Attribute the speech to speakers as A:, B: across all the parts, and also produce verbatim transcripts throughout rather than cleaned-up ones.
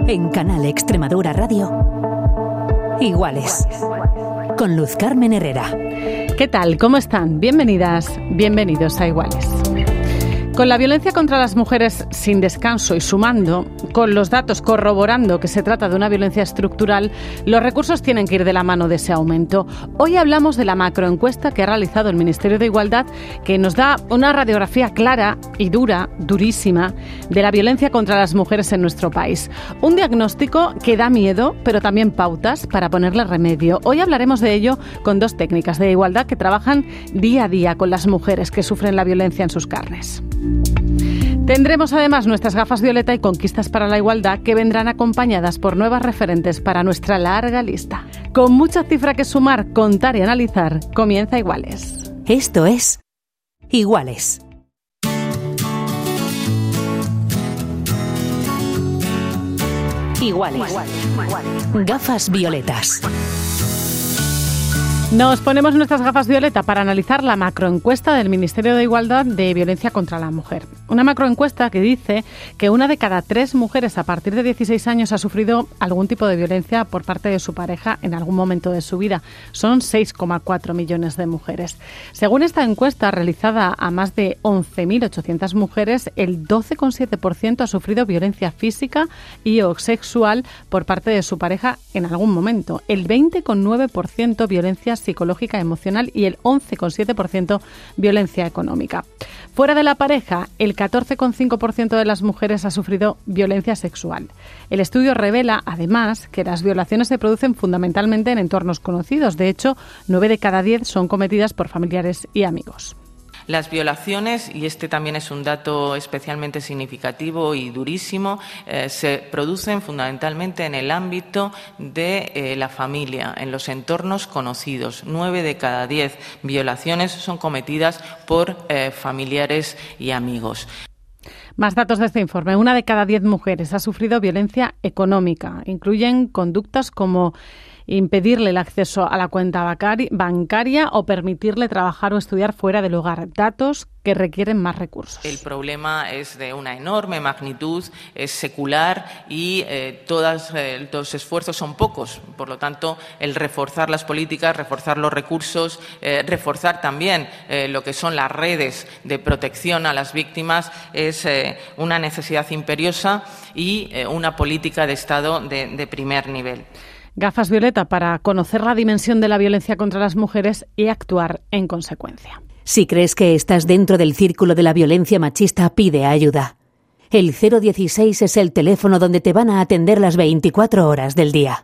A: En Canal Extremadura Radio, Iguales, con Luz Carmen Herrera.
B: ¿Qué tal? ¿Cómo están? Bienvenidas, bienvenidos a Iguales. Con la violencia contra las mujeres sin descanso y sumando, con los datos corroborando que se trata de una violencia estructural, los recursos tienen que ir de la mano de ese aumento. Hoy hablamos de la macroencuesta que ha realizado el Ministerio de Igualdad, que nos da una radiografía clara y dura, durísima, de la violencia contra las mujeres en nuestro país. Un diagnóstico que da miedo, pero también pautas para ponerle remedio. Hoy hablaremos de ello con dos técnicas de igualdad que trabajan día a día con las mujeres que sufren la violencia en sus carnes. Tendremos además nuestras gafas violeta y conquistas para la igualdad, que vendrán acompañadas por nuevas referentes para nuestra larga lista. Con mucha cifra que sumar, contar y analizar, comienza Iguales.
A: Esto es Iguales. Iguales. Gafas violetas.
B: Nos ponemos nuestras gafas violeta para analizar la macroencuesta del Ministerio de Igualdad de violencia contra la mujer. Una macroencuesta que dice que una de cada tres mujeres a partir de dieciséis años ha sufrido algún tipo de violencia por parte de su pareja en algún momento de su vida. Son seis coma cuatro millones de mujeres. Según esta encuesta realizada a más de once mil ochocientas mujeres, el doce coma siete por ciento ha sufrido violencia física y o sexual por parte de su pareja en algún momento. El veinte coma nueve por ciento violencia psicológica, emocional y el once coma siete por ciento violencia económica. Fuera de la pareja, el catorce coma cinco por ciento de las mujeres ha sufrido violencia sexual. El estudio revela, además, que las violaciones se producen fundamentalmente en entornos conocidos. De hecho, nueve de cada diez son cometidas por familiares y amigos.
C: Las violaciones, y este también es un dato especialmente significativo y durísimo, eh, se producen fundamentalmente en el ámbito de eh, la familia, en los entornos conocidos. Nueve de cada diez violaciones son cometidas por eh, familiares y amigos.
B: Más datos de este informe. Una de cada diez mujeres ha sufrido violencia económica. Incluyen conductas como impedirle el acceso a la cuenta bancaria o permitirle trabajar o estudiar fuera del hogar. Datos que requieren más recursos.
C: El problema es de una enorme magnitud, es secular y eh, todas, eh, los esfuerzos son pocos. Por lo tanto, el reforzar las políticas, reforzar los recursos, eh, reforzar también eh, lo que son las redes de protección a las víctimas es eh, una necesidad imperiosa y eh, una política de Estado de, de primer nivel.
B: Gafas violeta para conocer la dimensión de la violencia contra las mujeres y actuar en consecuencia.
A: Si crees que estás dentro del círculo de la violencia machista, pide ayuda. El cero dieciséis es el teléfono donde te van a atender las veinticuatro horas del día.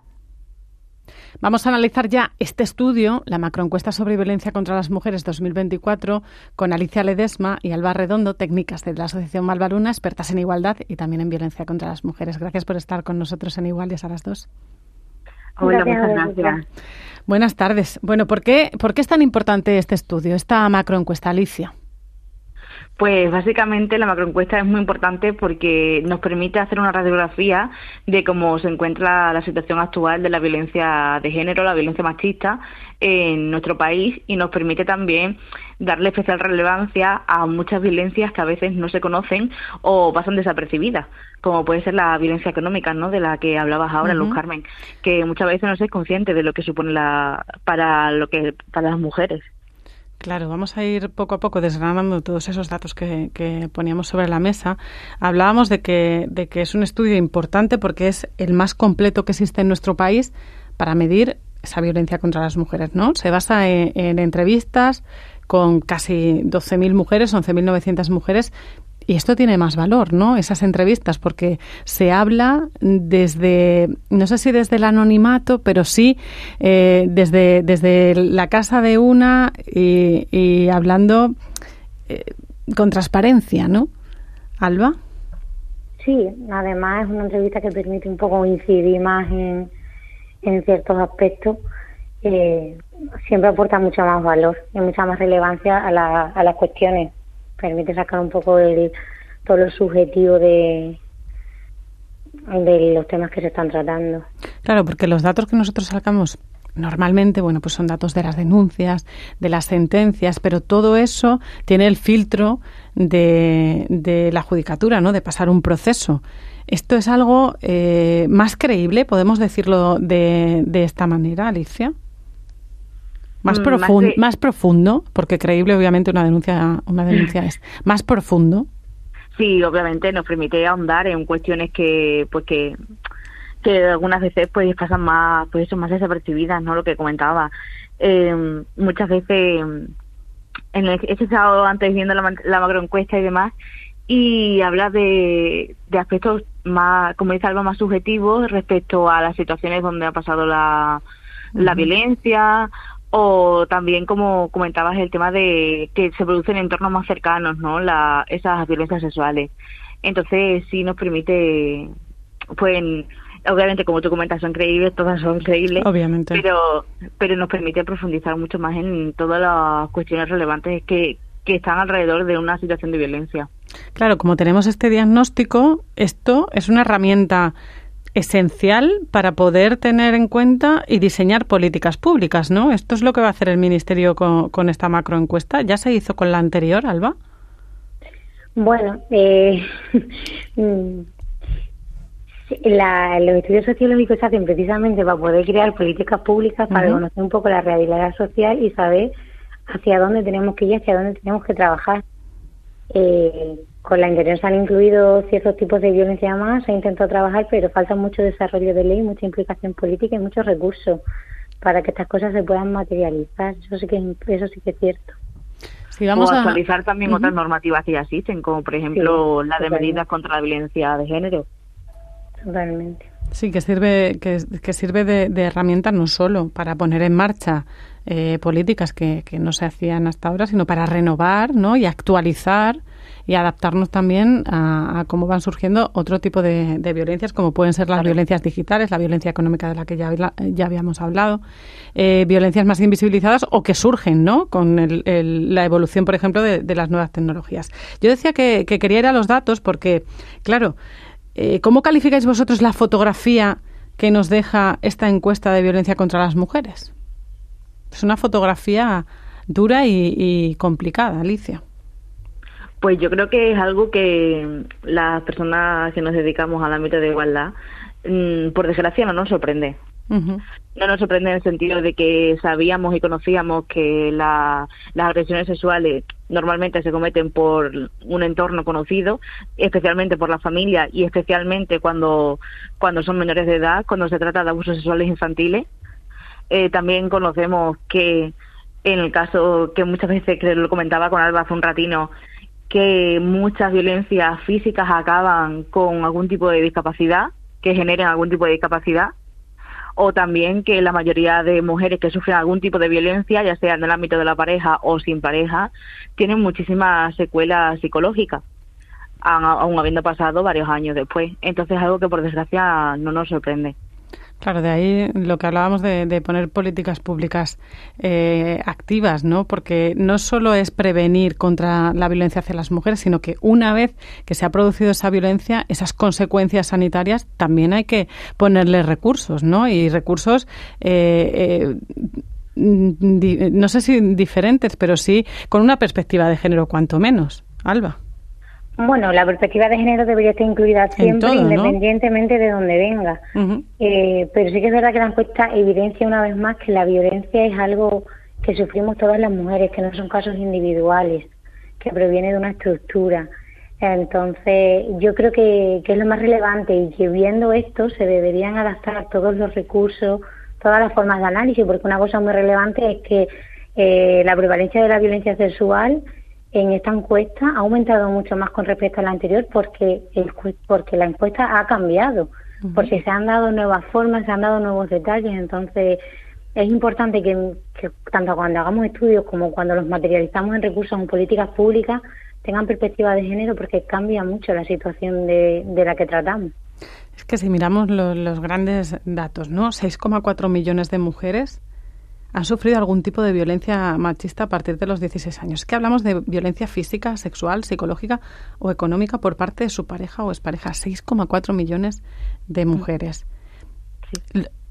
B: Vamos a analizar ya este estudio, la macroencuesta sobre violencia contra las mujeres dos mil veinticuatro, con Alicia Ledesma y Alba Redondo, técnicas de la Asociación Malvaluna, expertas en igualdad y también en violencia contra las mujeres. Gracias por estar con nosotros en Iguales a las dos.
D: Hola, muchas gracias.
B: Buenas tardes. Bueno, ¿por qué, ¿por qué es tan importante este estudio, esta macroencuesta, Alicia?
D: Pues básicamente la macroencuesta es muy importante porque nos permite hacer una radiografía de cómo se encuentra la situación actual de la violencia de género, la violencia machista en nuestro país, y nos permite también darle especial relevancia a muchas violencias que a veces no se conocen o pasan desapercibidas, como puede ser la violencia económica, ¿no?, de la que hablabas ahora, uh-huh. Luz Carmen, que muchas veces no se es consciente de lo que supone la para lo que para las mujeres.
B: Claro, vamos a ir poco a poco desgranando todos esos datos que, que poníamos sobre la mesa. Hablábamos de que, de que es un estudio importante porque es el más completo que existe en nuestro país para medir esa violencia contra las mujeres, ¿no? Se basa en, en entrevistas con casi doce mil mujeres, once mil novecientas mujeres. Y esto tiene más valor, ¿no?, esas entrevistas, porque se habla desde, no sé si desde el anonimato, pero sí eh, desde, desde la casa de una y, y hablando eh, con transparencia, ¿no? Alba.
E: Sí, además es una entrevista que permite un poco incidir más en, en ciertos aspectos. Eh, siempre aporta mucho más valor y mucha más relevancia a, la, a las cuestiones. Permite sacar un poco el, todo lo subjetivo de, de los temas que se están tratando.
B: Claro, porque los datos que nosotros sacamos normalmente, bueno, pues son datos de las denuncias, de las sentencias, pero todo eso tiene el filtro de, de la judicatura, ¿no? De pasar un proceso. ¿Esto es algo eh, más creíble, podemos decirlo de, de esta manera, Alicia? Más,
D: mm,
B: profun-
D: más, de...
B: más profundo, porque creíble obviamente una denuncia, una denuncia es más profundo.
D: Sí, obviamente nos permite ahondar en cuestiones que, pues que, que algunas veces pues pasan más, pues eso, más desapercibidas, ¿no? Lo que comentaba. Eh, muchas veces, en el, he estado antes viendo la, la macroencuesta y demás, y habla de, de aspectos más, como dice Alba, más subjetivos respecto a las situaciones donde ha pasado la, uh-huh. la violencia, o también, como comentabas, el tema de que se producen en entornos más cercanos, ¿no? La, esas violencias sexuales. Entonces, sí nos permite, pues, obviamente, como tú comentas, son creíbles, todas son creíbles,
B: obviamente,
D: pero pero nos permite profundizar mucho más en todas las cuestiones relevantes que, que están alrededor de una situación de violencia.
B: Claro, como tenemos este diagnóstico, esto es una herramienta esencial para poder tener en cuenta y diseñar políticas públicas, ¿no? Esto es lo que va a hacer el Ministerio con, con esta macroencuesta. ¿Ya se hizo con la anterior, Alba?
E: Bueno, eh, la, los estudios sociológicos se hacen precisamente para poder crear políticas públicas, para uh-huh. conocer un poco la realidad social y saber hacia dónde tenemos que ir, hacia dónde tenemos que trabajar. Eh, con la anterior se han incluido ciertos tipos de violencia más, se ha intentado trabajar, pero falta mucho desarrollo de ley, mucha implicación política y muchos recursos para que estas cosas se puedan materializar. Eso sí que, eso sí que es cierto.
B: Sí, vamos
D: o
B: a
D: actualizar también uh-huh. otras normativas que ya existen, como por ejemplo sí, la de medidas contra la violencia de género.
E: Totalmente.
B: Sí, que sirve que, que sirve de, de herramienta no solo para poner en marcha eh, políticas que, que no se hacían hasta ahora, sino para renovar, ¿no? Y actualizar y adaptarnos también a, a cómo van surgiendo otro tipo de, de violencias, como pueden ser las claro. violencias digitales, la violencia económica de la que ya, ya habíamos hablado, eh, violencias más invisibilizadas o que surgen, ¿no? Con el, el, la evolución, por ejemplo, de, de las nuevas tecnologías. Yo decía que, que quería ir a los datos porque, claro, eh, ¿cómo calificáis vosotros la fotografía que nos deja esta encuesta de violencia contra las mujeres? Es una fotografía dura y, y complicada, Alicia.
D: Pues yo creo que es algo que las personas que nos dedicamos al ámbito de igualdad, mmm, por desgracia, no nos sorprende. Uh-huh. No nos sorprende en el sentido de que sabíamos y conocíamos que la, las agresiones sexuales normalmente se cometen por un entorno conocido, especialmente por la familia y especialmente cuando, cuando son menores de edad, cuando se trata de abusos sexuales infantiles. Eh, también conocemos que en el caso que muchas veces, que lo comentaba con Alba hace un ratino, que muchas violencias físicas acaban con algún tipo de discapacidad, que generen algún tipo de discapacidad, o también que la mayoría de mujeres que sufren algún tipo de violencia, ya sea en el ámbito de la pareja o sin pareja, tienen muchísimas secuelas psicológicas, aún habiendo pasado varios años después. Entonces es algo que por desgracia no nos sorprende.
B: Claro, de ahí lo que hablábamos de, de poner políticas públicas eh, activas, ¿no? Porque no solo es prevenir contra la violencia hacia las mujeres, sino que una vez que se ha producido esa violencia, esas consecuencias sanitarias, también hay que ponerle recursos, ¿no? Y recursos, eh, eh, di, no sé si diferentes, pero sí con una perspectiva de género, cuanto menos. Alba.
E: Bueno, la perspectiva de género debería estar incluida siempre, todo, independientemente ¿no? de dónde venga. Uh-huh. Eh, pero sí que es verdad que la encuesta evidencia una vez más que la violencia es algo que sufrimos todas las mujeres, que no son casos individuales, que proviene de una estructura. Entonces, yo creo que, que es lo más relevante y que viendo esto se deberían adaptar todos los recursos, todas las formas de análisis, porque una cosa muy relevante es que eh, la prevalencia de la violencia sexual en esta encuesta ha aumentado mucho más con respecto a la anterior porque el, porque la encuesta ha cambiado, uh-huh. porque se han dado nuevas formas, se han dado nuevos detalles. Entonces es importante que, que tanto cuando hagamos estudios como cuando los materializamos en recursos en políticas públicas tengan perspectiva de género, porque cambia mucho la situación de, de la que tratamos.
B: Es que si miramos lo, los grandes datos, ¿no? seis coma cuatro millones de mujeres han sufrido algún tipo de violencia machista a partir de los dieciséis años. Es que hablamos de violencia física, sexual, psicológica o económica por parte de su pareja o expareja. seis coma cuatro millones de mujeres. Sí.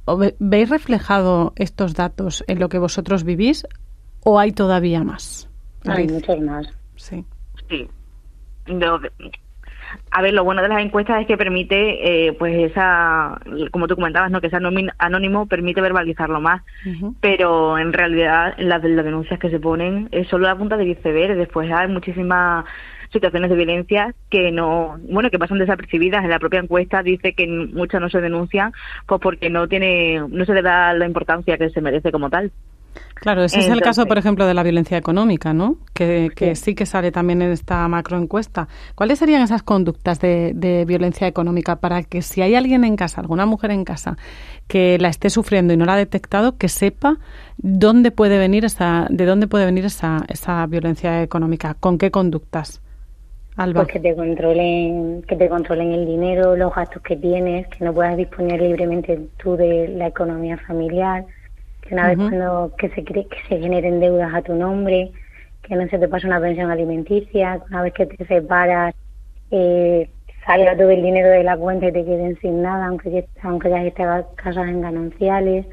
B: ¿Veis reflejado estos datos en lo que vosotros vivís o hay todavía más?
E: Hay muchos más.
B: Sí.
D: Sí. No, a ver, lo bueno de las encuestas es que permite, eh, pues esa, como tú comentabas, ¿no? Que ese anónimo permite verbalizarlo más, uh-huh. Pero en realidad las, las denuncias que se ponen es solo la punta del iceberg. Después hay muchísimas situaciones de violencia que no, bueno, que pasan desapercibidas. En la propia encuesta dice que muchas no se denuncian, pues porque no tiene, no se le da la importancia que se merece como tal.
B: Claro, ese Entonces, es el caso, por ejemplo, de la violencia económica, ¿no? Que, que sí. sí que sale también en esta macroencuesta. ¿Cuáles serían esas conductas de, de violencia económica para que si hay alguien en casa, alguna mujer en casa, que la esté sufriendo y no la ha detectado, que sepa dónde puede venir esa, de dónde puede venir esa, esa violencia económica? ¿Con qué conductas, Alba?
E: Pues que te controlen, que te controlen el dinero, los gastos que tienes, que no puedas disponer libremente tú de la economía familiar. Que una vez uh-huh. cuando que se cree que se generen deudas a tu nombre, que no se te pase una pensión alimenticia, una vez que te separas eh, salga todo el dinero de la cuenta y te queden sin nada, aunque ya, aunque ya estés casas en gananciales.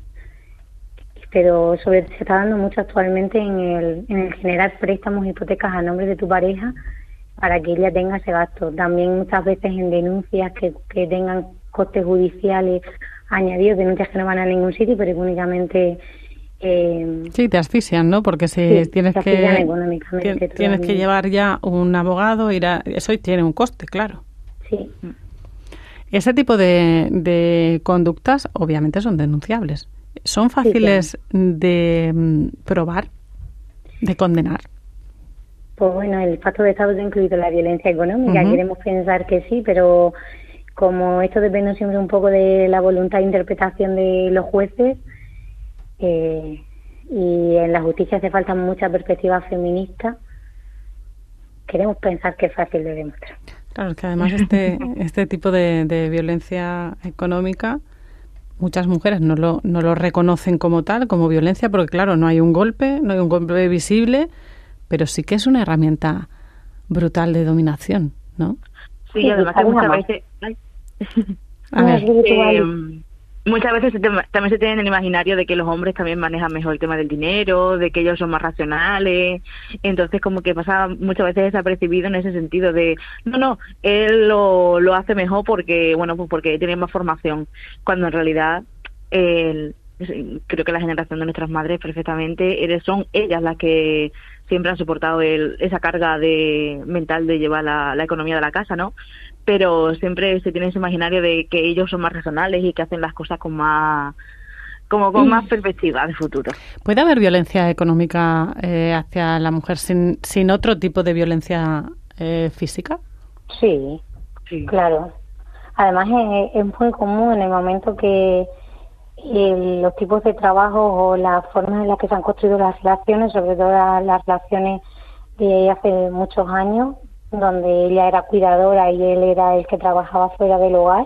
E: Pero sobre se está dando mucho actualmente en el, en el generar préstamos, hipotecas a nombre de tu pareja para que ella tenga ese gasto. También muchas veces en denuncias que, que tengan costes judiciales añadidos, denuncias que no van a ningún sitio, pero que únicamente... Eh,
B: sí, te asfixian, ¿no? Porque si
E: sí,
B: tienes
E: te
B: que
E: económicamente,
B: tienes que llevar ya un abogado, ir a, eso tiene un coste, claro.
E: Sí.
B: Ese tipo de, de conductas obviamente son denunciables. ¿Son fáciles sí, sí. de mm, probar, de condenar?
E: Pues bueno, el pacto de Estado ha incluido la violencia económica. Uh-huh. Queremos pensar que sí, pero como esto depende siempre un poco de la voluntad de interpretación de los jueces, eh, y en la justicia hace falta mucha perspectiva feminista, queremos pensar que es fácil de demostrar.
B: Claro, es que además este este tipo de, de violencia económica, muchas mujeres no lo, no lo reconocen como tal, como violencia, porque claro, no hay un golpe, no hay un golpe visible, pero sí que es una herramienta brutal de dominación, ¿no?
D: Sí, y además que muchas veces...
B: A ver.
D: Eh, muchas veces se te, también se tiene el imaginario de que los hombres también manejan mejor el tema del dinero, de que ellos son más racionales, entonces como que pasa muchas veces desapercibido en ese sentido de, no, no, él lo, lo hace mejor porque, bueno, pues porque tiene más formación, cuando en realidad el, creo que la generación de nuestras madres perfectamente eres, son ellas las que siempre han soportado el, esa carga de mental de llevar la, la economía de la casa, ¿no? Pero siempre se tiene ese imaginario de que ellos son más razonables y que hacen las cosas con más como con más perspectiva de futuro.
B: ¿Puede haber violencia económica eh, hacia la mujer sin, sin otro tipo de violencia eh, física?
E: Sí, sí, claro. Además es, es muy común en el momento que eh, los tipos de trabajo o las formas en las que se han construido las relaciones, sobre todo las, las relaciones de hace muchos años, donde ella era cuidadora y él era el que trabajaba fuera del hogar,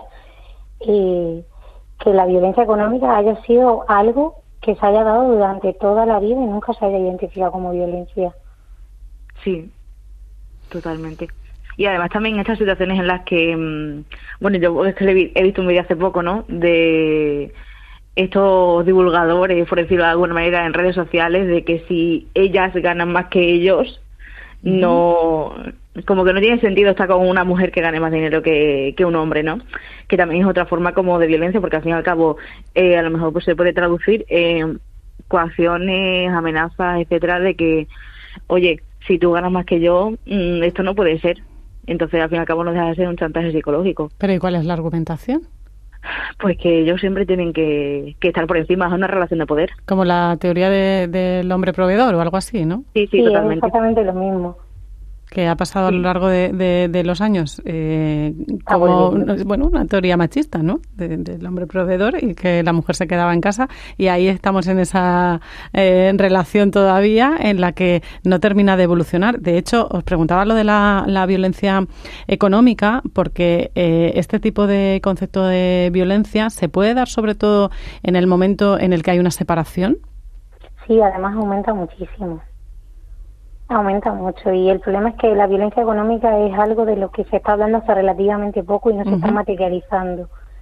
E: y que la violencia económica haya sido algo que se haya dado durante toda la vida y nunca se haya identificado como violencia.
D: Sí, totalmente. Y además también estas situaciones en las que, bueno, yo es que he visto un vídeo hace poco, ¿no?, de estos divulgadores, por decirlo de alguna manera, en redes sociales, de que si ellas ganan más que ellos, no, como que no tiene sentido estar con una mujer que gane más dinero que, que un hombre, ¿no? Que también es otra forma como de violencia, porque al fin y al cabo eh, a lo mejor pues se puede traducir en coacciones, amenazas, etcétera, de que, oye, si tú ganas más que yo, mmm, esto no puede ser. Entonces al fin y al cabo no deja de ser un chantaje psicológico.
B: ¿Pero y cuál es la argumentación?
D: Pues que ellos siempre tienen que, que estar por encima, es una relación de poder.
B: Como la teoría de, del hombre proveedor o algo así, ¿no?
D: Sí, sí,
E: sí,
D: totalmente.
E: Es exactamente lo mismo.
B: Que ha pasado sí. a lo largo de, de, de los años eh, como bueno, una teoría machista, ¿no? De, del hombre proveedor y que la mujer se quedaba en casa, y ahí estamos en esa eh, relación todavía en la que no termina de evolucionar. De hecho, os preguntaba lo de la, la violencia económica porque eh, este tipo de concepto de violencia se puede dar sobre todo en el momento en el que hay una separación.
E: Sí, además aumenta muchísimo. Aumenta mucho, y el problema es que la violencia económica es algo de lo que se está hablando hace relativamente poco y no se uh-huh. está materializando.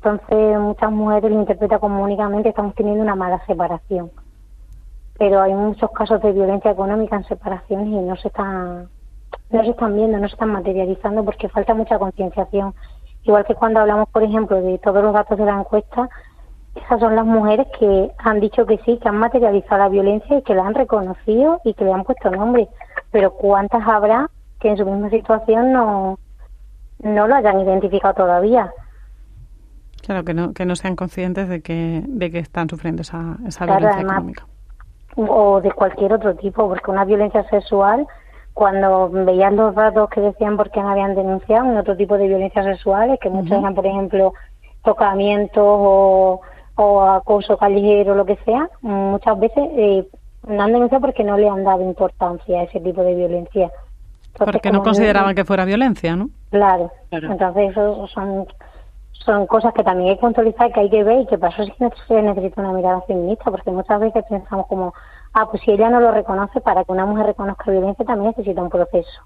E: Entonces muchas mujeres lo interpretan como únicamente estamos teniendo una mala separación. Pero hay muchos casos de violencia económica en separaciones y no se están, no se están viendo, no se están materializando porque falta mucha concienciación. Igual que cuando hablamos, por ejemplo, de todos los datos de la encuesta, esas son las mujeres que han dicho que sí, que han materializado la violencia y que la han reconocido y que le han puesto nombre. Pero ¿cuántas habrá que en su misma situación no, no lo hayan identificado todavía?
B: Claro, que no que no sean conscientes de que de que están sufriendo esa, esa
E: Claro,
B: violencia
E: además,
B: económica.
E: O de cualquier otro tipo, porque una violencia sexual, cuando veías los datos que decían por qué no habían denunciado, en otro tipo de violencias sexuales, que muchos uh-huh. eran, por ejemplo, tocamientos o, o acoso callejero, lo que sea, muchas veces eh, no han denunciado porque no le han dado importancia a ese tipo de violencia.
B: Entonces, porque no consideraban que fuera violencia, ¿no?
E: Claro, claro. Entonces eso son... son cosas que también hay que puntualizar, que hay que ver y que para eso sí que se necesita una mirada feminista, porque muchas veces pensamos como, ah, pues si ella no lo reconoce, para que una mujer reconozca violencia también necesita un proceso.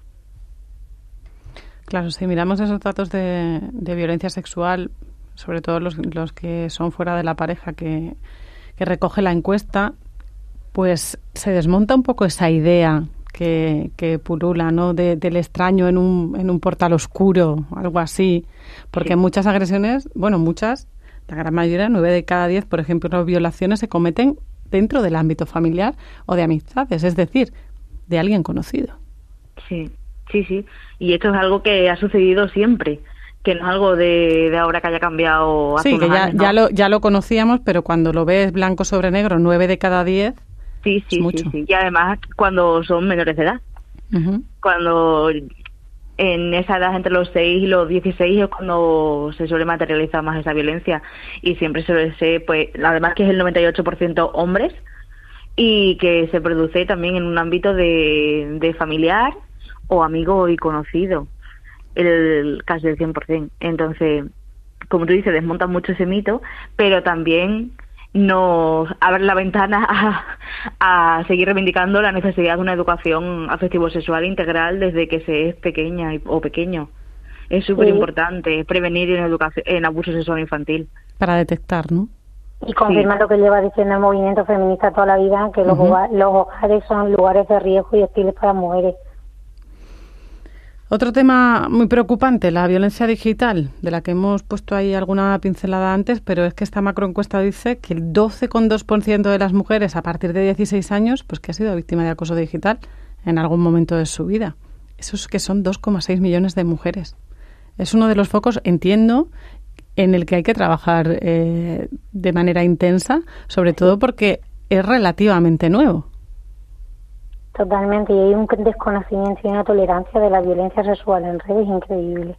B: Claro, si miramos esos datos de, de violencia sexual, sobre todo los, los que son fuera de la pareja que, que recoge la encuesta, pues se desmonta un poco esa idea que, que pulula, ¿no? De, del extraño en un, en un portal oscuro, algo así. Porque sí. Muchas agresiones, bueno, muchas, la gran mayoría, nueve de cada diez, por ejemplo, las violaciones se cometen dentro del ámbito familiar o de amistades, es decir, de alguien conocido.
D: Sí, sí, sí. Y esto es algo que ha sucedido siempre, que no es algo de, de ahora que haya cambiado hace
B: sí,
D: unos
B: que ya,
D: años, ¿no?
B: ya, lo, ya lo conocíamos, pero cuando lo ves blanco sobre negro, nueve de cada diez...
D: Sí, sí, sí, sí. Y además cuando son menores de edad. Uh-huh. Cuando en esa edad entre los seis y los dieciséis es cuando se suele materializar más esa violencia. Y siempre suele ser, pues, además que es el noventa y ocho por ciento hombres y que se produce también en un ámbito de, de familiar o amigo y conocido. El casi el cien por ciento. Entonces, como tú dices, desmonta mucho ese mito, pero también nos abre la ventana a, a seguir reivindicando la necesidad de una educación afectivo-sexual integral desde que se es pequeña y, o pequeño. Es súper importante sí. prevenir en, educación, en abuso sexual infantil.
B: Para detectar, ¿no?
E: Y confirmar sí. lo que lleva diciendo el movimiento feminista toda la vida, que los, uh-huh. hogares, los hogares son lugares de riesgo y hostiles para mujeres.
B: Otro tema muy preocupante, la violencia digital, de la que hemos puesto ahí alguna pincelada antes, pero es que esta macroencuesta dice que el doce coma dos por ciento de las mujeres a partir de dieciséis años, pues que ha sido víctima de acoso digital en algún momento de su vida. Eso es que son dos coma seis millones de mujeres. Es uno de los focos, entiendo, en el que hay que trabajar eh, de manera intensa, sobre todo porque es relativamente nuevo.
E: Totalmente, y hay un desconocimiento y una tolerancia de la violencia sexual en redes increíble.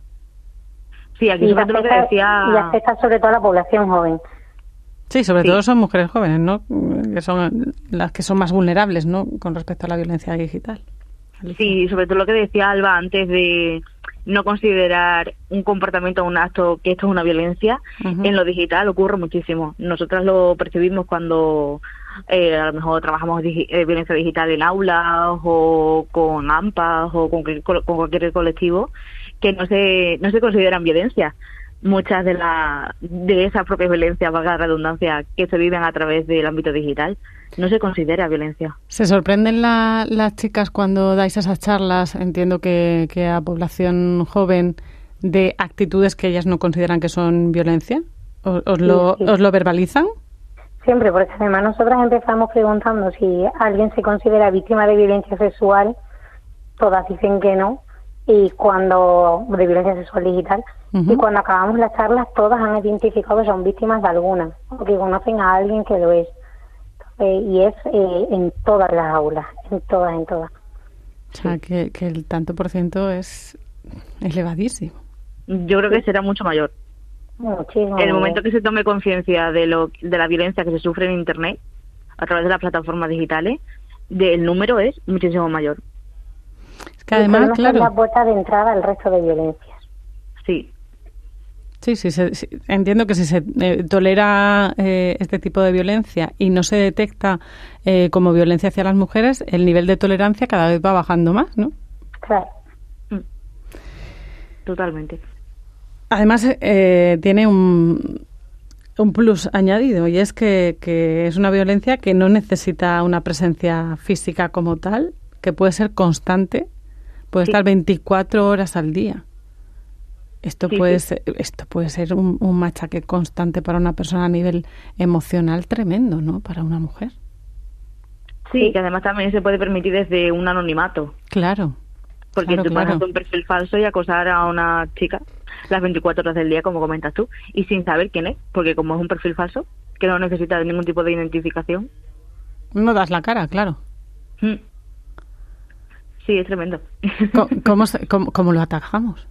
D: Sí, aquí sobre todo lo que decía...
E: Y afecta sobre todo a la población joven.
B: Sí, sobre sí. todo son mujeres jóvenes, ¿no? Que son las que son más vulnerables, ¿no? Con respecto a la violencia digital. Alicia.
D: Sí, sobre todo lo que decía Alba antes de no considerar un comportamiento o un acto que esto es una violencia. Uh-huh. En lo digital ocurre muchísimo. Nosotras lo percibimos cuando... Eh, a lo mejor trabajamos digi- eh, violencia digital en aulas o con AMPAs o con, con cualquier colectivo que no se no se consideran violencia. Muchas de la de esas propias violencias, valga la redundancia, que se viven a través del ámbito digital, no se considera violencia.
B: ¿Se sorprenden la, las chicas cuando dais esas charlas, entiendo que, que a población joven, de actitudes que ellas no consideran que son violencia? ¿Os, os, lo, sí, sí. ¿os lo verbalizan?
E: Siempre, porque además nosotras empezamos preguntando si alguien se considera víctima de violencia sexual, todas dicen que no, y cuando de violencia sexual digital, uh-huh. y cuando acabamos las charlas todas han identificado que son víctimas de alguna, o que conocen a alguien que lo es, eh, y es eh, en todas las aulas, en todas, en todas.
B: O sea, que, que el tanto por ciento es elevadísimo.
D: Yo creo que será mucho mayor.
E: Muchísimo.
D: En el momento que se tome conciencia de lo de la violencia que se sufre en Internet a través de las plataformas digitales, de, el número es muchísimo mayor.
B: Es que además, claro,
E: es la puerta de entrada al resto de violencias.
D: Sí.
B: Sí, sí, sí, sí. Entiendo que si se eh, tolera eh, este tipo de violencia y no se detecta eh, como violencia hacia las mujeres, el nivel de tolerancia cada vez va bajando más, ¿no?
E: Claro.
D: Totalmente.
B: Además, eh, tiene un, un plus añadido, y es que, que es una violencia que no necesita una presencia física como tal, que puede ser constante, puede sí. estar veinticuatro horas al día. Esto sí, puede sí. ser, esto puede ser un, un machaque constante para una persona a nivel emocional tremendo, ¿no? Para una mujer.
D: Sí, que además también se puede permitir desde un anonimato.
B: Claro.
D: Porque
B: claro,
D: tú puedes
B: claro.
D: hacer un perfil falso y acosar a una chica las veinticuatro horas del día, como comentas tú, y sin saber quién es, porque como es un perfil falso, que no necesita ningún tipo de identificación.
B: No das la cara, claro.
D: Mm. Sí, es tremendo.
B: ¿Cómo, cómo, cómo, cómo lo atajamos?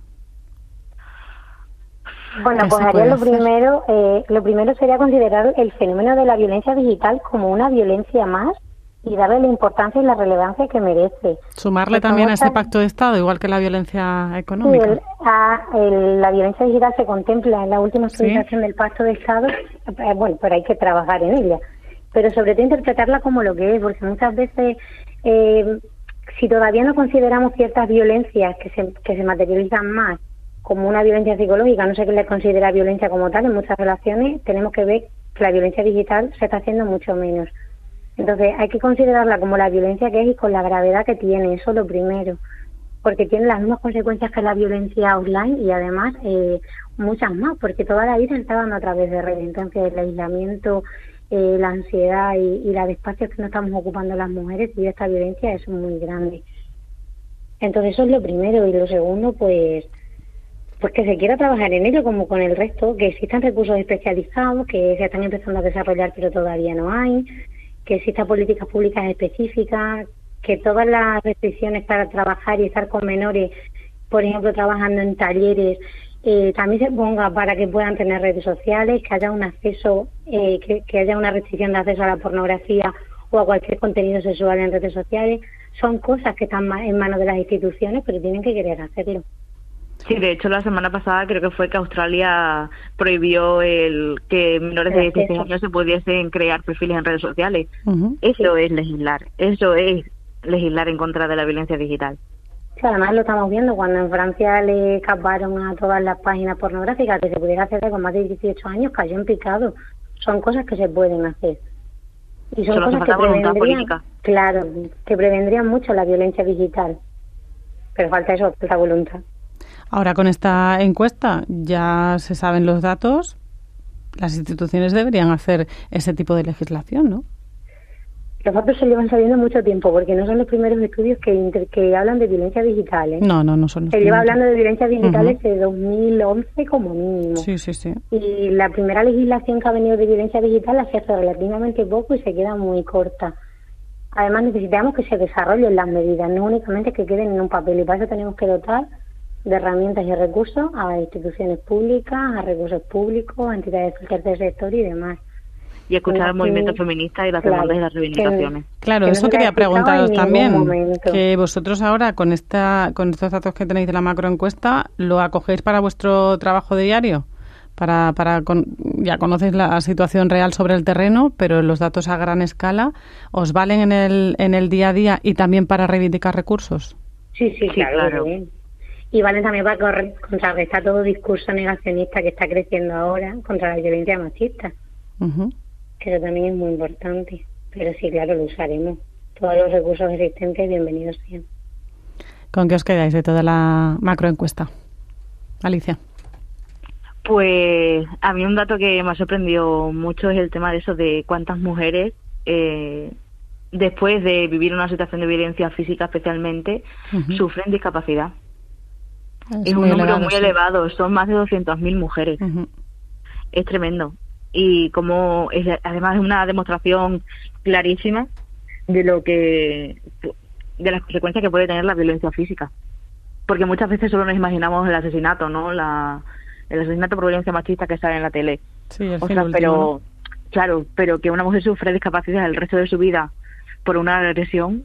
E: Bueno, pues haría lo primero, eh, lo primero sería considerar el fenómeno de la violencia digital como una violencia más y darle la importancia y la relevancia que merece.
B: Sumarle pues también a ese pacto de Estado, igual que la violencia económica.
E: Sí, el, a, el, la violencia digital se contempla en la última actualización ¿Sí? del pacto de Estado, eh, bueno, pero hay que trabajar en ella. Pero sobre todo interpretarla como lo que es, porque muchas veces, eh, si todavía no consideramos ciertas violencias que se, que se materializan más como una violencia psicológica, no sé qué le considera violencia como tal en muchas relaciones, tenemos que ver que la violencia digital se está haciendo mucho menos. Entonces hay que considerarla como la violencia que es y con la gravedad que tiene, eso es lo primero, porque tiene las mismas consecuencias que la violencia offline y además eh, muchas más, porque toda la vida se está dando a través de redes. Entonces el aislamiento, eh, la ansiedad y, y los espacios que no estamos ocupando las mujeres y esta violencia es muy grande. Entonces eso es lo primero. Y lo segundo, pues pues que se quiera trabajar en ello como con el resto, que existan recursos especializados que se están empezando a desarrollar pero todavía no hay, que existan políticas públicas específicas, que todas las restricciones para trabajar y estar con menores, por ejemplo, trabajando en talleres, eh, también se ponga para que puedan tener redes sociales, que haya un acceso, eh, que, que haya una restricción de acceso a la pornografía o a cualquier contenido sexual en redes sociales. Son cosas que están en manos de las instituciones, pero tienen que querer hacerlo.
D: Sí, de hecho la semana pasada creo que fue que Australia prohibió el que menores de dieciséis años se pudiesen crear perfiles en redes sociales. Uh-huh. Eso es legislar, eso es legislar en contra de la violencia digital.
E: Sí, además lo estamos viendo cuando en Francia le caparon a todas las páginas pornográficas que se pudiera acceder con más de dieciocho años, cayó en picado. Son cosas que se pueden hacer. Y son
D: Solo
E: cosas que prevendrían, claro, que prevendrían mucho la violencia digital. Pero falta eso, falta voluntad.
B: Ahora, con esta encuesta ya se saben los datos, las instituciones deberían hacer ese tipo de legislación, ¿no?
E: Los datos se llevan sabiendo mucho tiempo, porque no son los primeros estudios que, inter, que hablan de violencia digital, ¿eh?
B: No, no, no son los
E: Se
B: primeros.
E: lleva hablando de violencia digital uh-huh. desde dos mil once como mínimo.
B: Sí, sí, sí.
E: Y la primera legislación que ha venido de violencia digital la hace hace relativamente poco y se queda muy corta. Además, necesitamos que se desarrollen las medidas, no únicamente que queden en un papel, y para eso tenemos que dotar de herramientas y recursos a instituciones públicas, a recursos públicos, a entidades del tercer sector y demás.
D: Y escuchar al movimiento feminista y las claro, demandas y las reivindicaciones.
B: Que, claro, que eso no quería preguntaros también, momento. que vosotros ahora con esta con estos datos que tenéis de la macroencuesta, ¿lo acogéis para vuestro trabajo diario? Para, para con, ya conocéis la situación real sobre el terreno, pero los datos a gran escala, ¿os valen en el, en el día a día y también para reivindicar recursos?
E: Sí, sí, sí claro. claro. Bien. Y valen también para correr, contrarrestar todo discurso negacionista que está creciendo ahora contra la violencia machista. Uh-huh. Que eso también es muy importante. Pero sí, claro, lo usaremos. Todos los recursos existentes, bienvenidos sean.
B: ¿Con qué os quedáis de toda la macroencuesta? Alicia.
D: Pues a mí un dato que me ha sorprendido mucho es el tema de eso, de cuántas mujeres, eh, después de vivir una situación de violencia física especialmente, uh-huh. sufren discapacidad. Es, es un número elevado, muy sí. elevado, son más de doscientas mil mujeres. Uh-huh. Es tremendo. Y como es, además es una demostración clarísima de lo que de las consecuencias que puede tener la violencia física. Porque muchas veces solo nos imaginamos el asesinato, ¿no? La, el asesinato por violencia machista que sale en la tele.
B: Sí, el
D: o sea,
B: último,
D: pero
B: ¿no?
D: Claro, pero que una mujer sufre discapacidad el resto de su vida por una agresión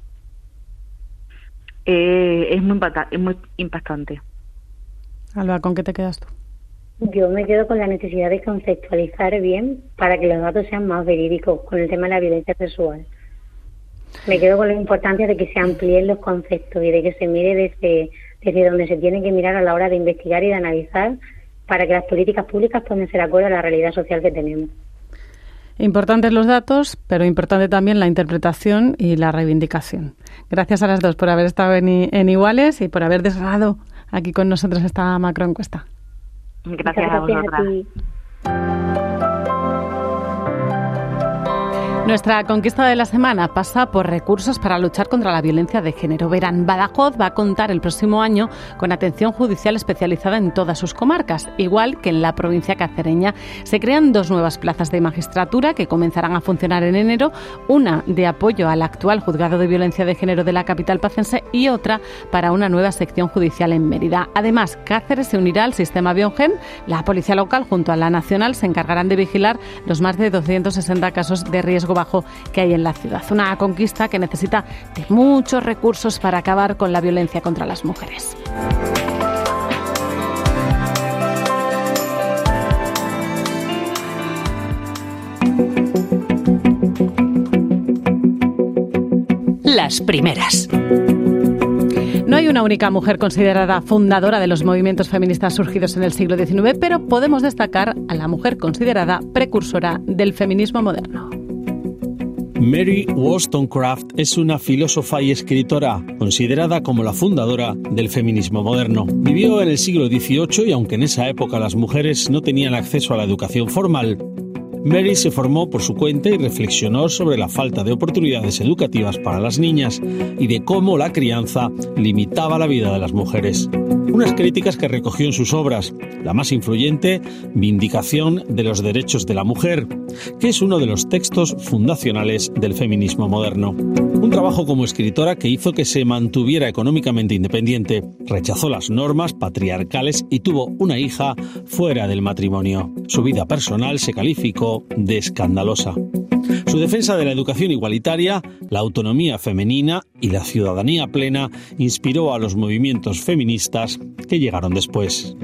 D: eh, es muy impacta, es muy impactante.
B: Alba, ¿con qué te quedas tú?
E: Yo me quedo con la necesidad de conceptualizar bien para que los datos sean más verídicos con el tema de la violencia sexual. Me quedo con la importancia de que se amplíen los conceptos y de que se mire desde, desde donde se tiene que mirar a la hora de investigar y de analizar para que las políticas públicas puedan ser acorde a la realidad social que tenemos.
B: Importantes los datos, pero importante también la interpretación y la reivindicación. Gracias a las dos por haber estado en, en Iguales y por haber desgranado aquí con nosotros esta macroencuesta.
D: Gracias, gracias a vosotras. A ti.
B: Nuestra conquista de la semana pasa por recursos para luchar contra la violencia de género. Verán, Badajoz va a contar el próximo año con atención judicial especializada en todas sus comarcas, igual que en la provincia cacereña. Se crean dos nuevas plazas de magistratura que comenzarán a funcionar en enero, una de apoyo al actual juzgado de violencia de género de la capital pacense y otra para una nueva sección judicial en Mérida. Además, Cáceres se unirá al sistema Biongen. La policía local junto a la nacional se encargarán de vigilar los más de doscientos sesenta casos de riesgo bajo que hay en la ciudad. Una conquista que necesita de muchos recursos para acabar con la violencia contra las mujeres.
A: Las primeras.
B: No hay una única mujer considerada fundadora de los movimientos feministas surgidos en el siglo diecinueve, pero podemos destacar a la mujer considerada precursora del feminismo moderno.
F: Mary Wollstonecraft es una filósofa y escritora considerada como la fundadora del feminismo moderno. Vivió en el siglo dieciocho y aunque en esa época las mujeres no tenían acceso a la educación formal, Mary se formó por su cuenta y reflexionó sobre la falta de oportunidades educativas para las niñas y de cómo la crianza limitaba la vida de las mujeres. Unas críticas que recogió en sus obras, la más influyente, Vindicación de los derechos de la mujer, que es uno de los textos fundacionales del feminismo moderno. Un trabajo como escritora que hizo que se mantuviera económicamente independiente, rechazó las normas patriarcales y tuvo una hija fuera del matrimonio. Su vida personal se calificó de escandalosa. Su defensa de la educación igualitaria, la autonomía femenina y la ciudadanía plena inspiró a los movimientos feministas que llegaron después.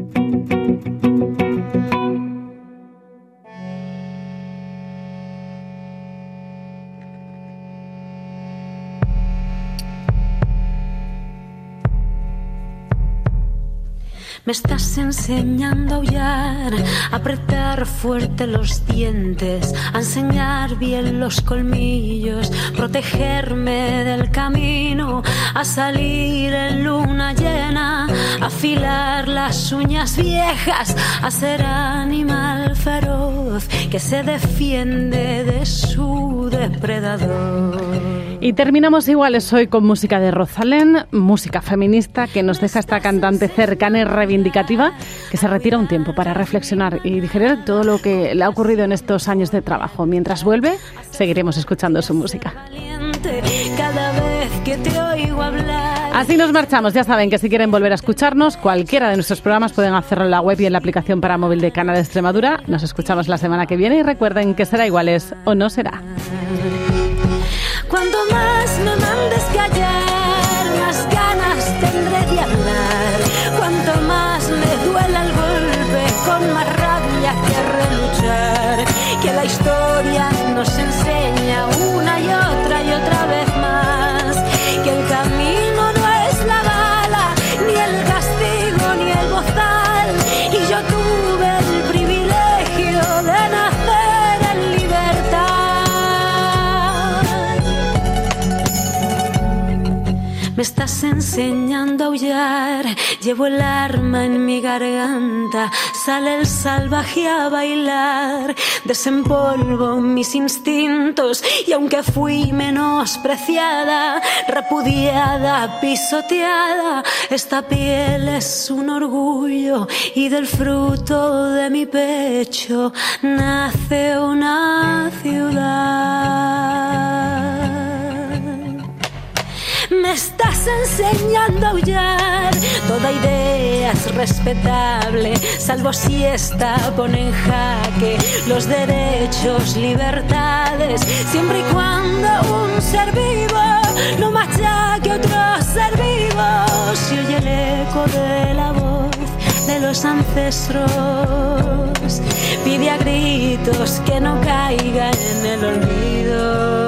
G: Me estás enseñando a aullar, a apretar fuerte los dientes, a enseñar bien los colmillos, protegerme del camino, a salir en luna llena, a afilar las uñas viejas, a ser animal feroz que se defiende de su depredador.
B: Y terminamos Iguales hoy con música de Rosalén, música feminista que nos deja esta cantante cercana y reivindicativa que se retira un tiempo para reflexionar y digerir todo lo que le ha ocurrido en estos años de trabajo. Mientras vuelve, seguiremos escuchando su música. Así nos marchamos. Ya saben que si quieren volver a escucharnos, cualquiera de nuestros programas pueden hacerlo en la web y en la aplicación para móvil de Canal Extremadura. Nos escuchamos la semana que viene y recuerden que será Iguales o no será.
G: Cuanto más me mandes callar, más ganas tendré de hablar. Cuanto más me duela el golpe, con más rabia que reluchar. Que la historia nos enseña una y otra y otra vez más que el camino no es la bala, ni el castigo, ni el bozal. Y yo tuve el privilegio de nacer en libertad. Me estás enseñando a aullar, llevo el arma en mi garganta, sale el salvaje a bailar, desempolvo mis instintos y aunque fui menospreciada, repudiada, pisoteada, esta piel es un orgullo y del fruto de mi pecho nace una ciudad. Me estás enseñando a aullar, toda idea es respetable, salvo si esta pone en jaque los derechos, libertades, siempre y cuando un ser vivo no machaque otro ser vivo. Se oye el eco de la voz de los ancestros, pide a gritos que no caiga en el olvido.